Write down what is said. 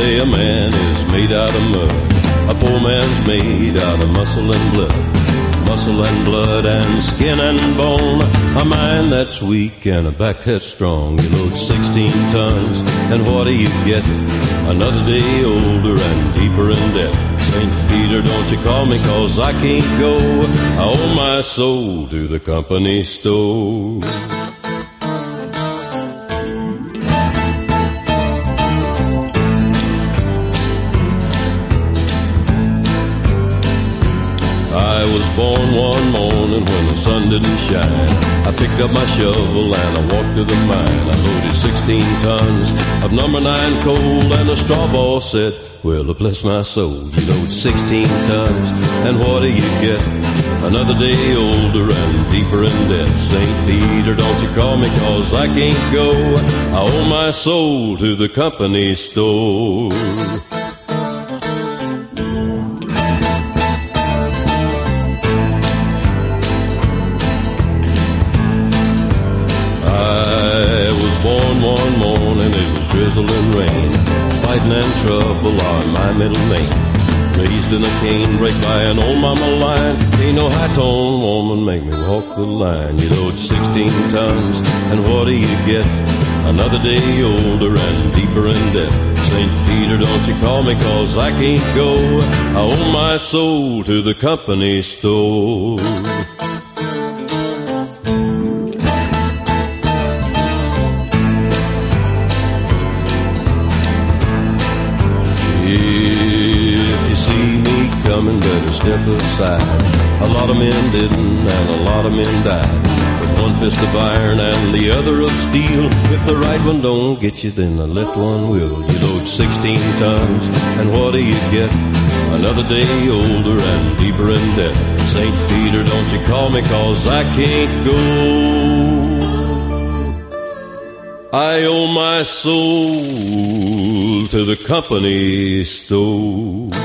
say a man is made out of mud. A poor man's made out of muscle and blood. Muscle and blood and skin and bone. A mind that's weak and a back that's strong. You load 16 tons, and what do you get? Another day older and deeper in debt. St. Peter, don't you call me, 'cause I can't go. I owe my soul to the company store. I was born one morning when the sun didn't shine. I picked up my shovel and I walked to the mine. I loaded 16 tons of number 9 coal, and the straw boss said, well, bless my soul, you load 16 tons, and what do you get? Another day older and deeper in debt. St. Peter, don't you call me, 'cause I can't go. I owe my soul to the company store. Born one morning, it was drizzling rain. Fighting and trouble on my middle name. Raised in a canebrake by an old mama lion. Ain't no high-tone woman make me walk the line. You load 16 tons, and what do you get? Another day older and deeper in debt. St. Peter, don't you call me, 'cause I can't go. I owe my soul to the company store. If you see me coming, better step aside. A lot of men didn't, and a lot of men died. With one fist of iron and the other of steel. If the right one don't get you, then the left one will. You load 16 tons, and what do you get? Another day older and deeper in debt. St. Peter, don't you call me, 'cause I can't go. I owe my soul to the company store.